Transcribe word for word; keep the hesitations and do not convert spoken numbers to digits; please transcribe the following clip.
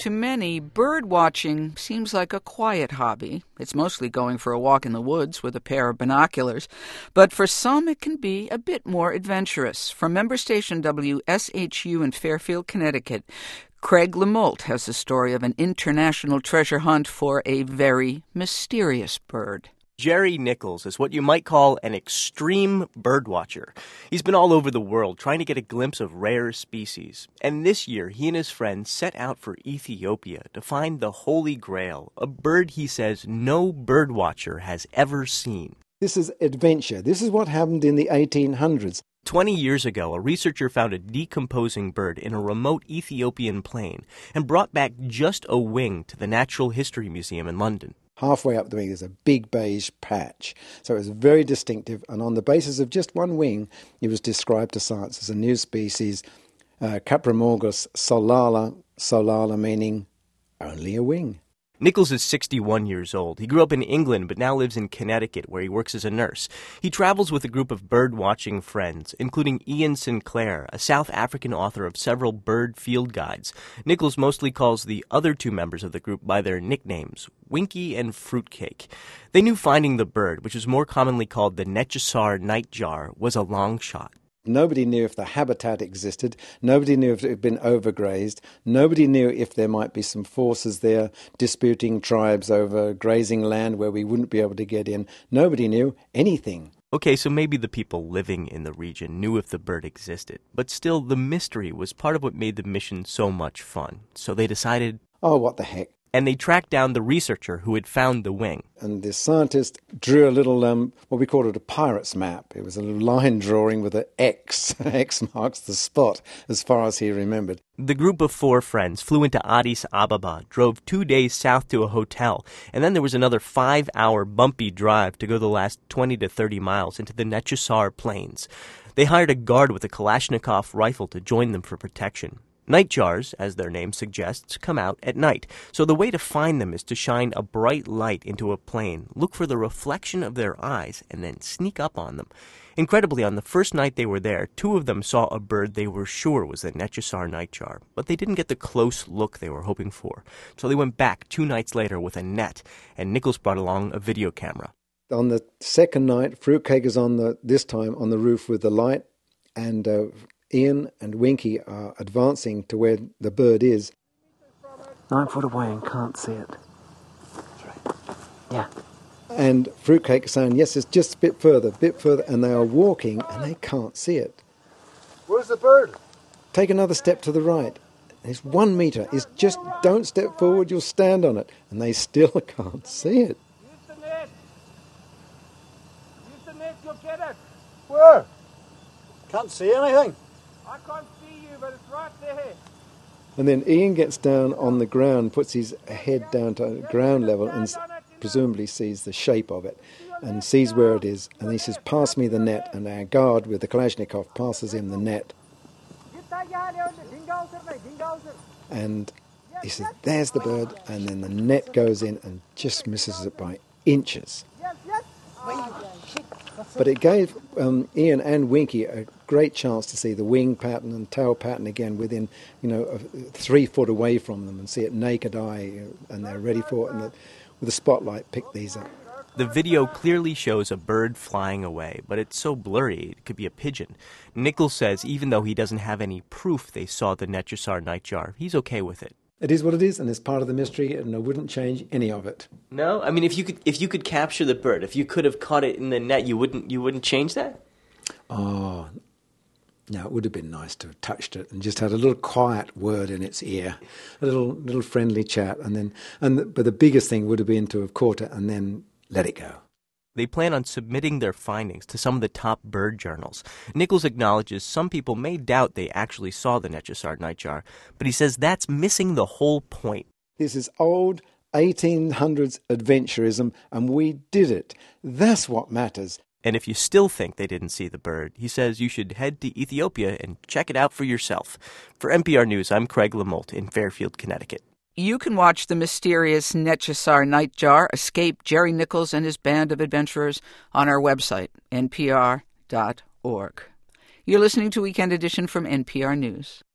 To many, bird watching seems like a quiet hobby. It's mostly going for a walk in the woods with a pair of binoculars. But for some, it can be a bit more adventurous. From member station W S H U in Fairfield, Connecticut, Craig LaMoult has the story of an international treasure hunt for a very mysterious bird. Jerry Nichols is what you might call an extreme birdwatcher. He's been all over the world trying to get a glimpse of rare species. And this year, he and his friends set out for Ethiopia to find the Holy Grail, a bird he says no birdwatcher has ever seen. This is adventure. This is what happened in the eighteen hundreds. Twenty years ago, a researcher found a decomposing bird in a remote Ethiopian plain and brought back just a wing to the Natural History Museum in London. Halfway up the wing, there's a big beige patch. So it was very distinctive, and on the basis of just one wing, it was described to science as a new species, uh, Caprimorgus solala, solala meaning only a wing. Nichols is sixty-one years old. He grew up in England but now lives in Connecticut where he works as a nurse. He travels with a group of bird-watching friends, including Ian Sinclair, a South African author of several bird field guides. Nichols mostly calls the other two members of the group by their nicknames, Winky and Fruitcake. They knew finding the bird, which is more commonly called the Netusar nightjar, was a long shot. Nobody knew if the habitat existed. Nobody knew if it had been overgrazed. Nobody knew if there might be some forces there disputing tribes over grazing land where we wouldn't be able to get in. Nobody knew anything. Okay, so maybe the people living in the region knew if the bird existed, but still the mystery was part of what made the mission so much fun. So they decided, oh, what the heck. And they tracked down the researcher who had found the wing. And the scientist drew a little, um, what we called it, a pirate's map. It was a line drawing with an X. X marks the spot, as far as he remembered. The group of four friends flew into Addis Ababa, drove two days south to a hotel, and then there was another five-hour bumpy drive to go the last twenty to thirty miles into the Netusar Plains. They hired a guard with a Kalashnikov rifle to join them for protection. Nightjars, as their name suggests, come out at night, so the way to find them is to shine a bright light into a plane, look for the reflection of their eyes, and then sneak up on them. Incredibly, on the first night they were there, two of them saw a bird they were sure was the Netusar nightjar, but they didn't get the close look they were hoping for. So they went back two nights later with a net, and Nichols brought along a video camera. On the second night, Fruitcake is on the this time on the roof with the light, and uh, Ian and Winky are advancing to where the bird is. Nine foot away and can't see it. Yeah. And Fruitcake is saying, yes, it's just a bit further, a bit further, and they are walking and they can't see it. Where's the bird? Take another step to the right. It's one metre. It's just don't step forward, you'll stand on it. And they still can't see it. Use the net. Use the net, you'll get it. Where? Can't see anything. I can't see you, but it's right there. And then Ian gets down on the ground, puts his head down to ground level and presumably sees the shape of it and sees where it is. And he says, pass me the net. And our guard with the Kalashnikov passes him the net. And he says, there's the bird. And then the net goes in and just misses it by inches. But it gave um, Ian and Winky a great chance to see the wing pattern and tail pattern again within, you know, a, three foot away from them and see it naked eye, and they're ready for it. And the, with a spotlight, pick these up. The video clearly shows a bird flying away, but it's so blurry it could be a pigeon. Nichols says even though he doesn't have any proof they saw the Netusar nightjar, he's okay with it. It is what it is, and it's part of the mystery, and I wouldn't change any of it. No, I mean, if you could, if you could capture the bird, if you could have caught it in the net, you wouldn't, you wouldn't change that. Oh, no, it would have been nice to have touched it and just had a little quiet word in its ear, a little, little friendly chat, and then, and the, but the biggest thing would have been to have caught it and then let it go. They plan on submitting their findings to some of the top bird journals. Nichols acknowledges some people may doubt they actually saw the Netusar nightjar, but he says that's missing the whole point. This is old eighteen hundreds adventurism, and we did it. That's what matters. And if you still think they didn't see the bird, he says you should head to Ethiopia and check it out for yourself. For N P R News, I'm Craig LaMoult in Fairfield, Connecticut. You can watch the mysterious Netusar nightjar escape Jerry Nichols and his band of adventurers on our website, N P R dot org. You're listening to Weekend Edition from N P R News.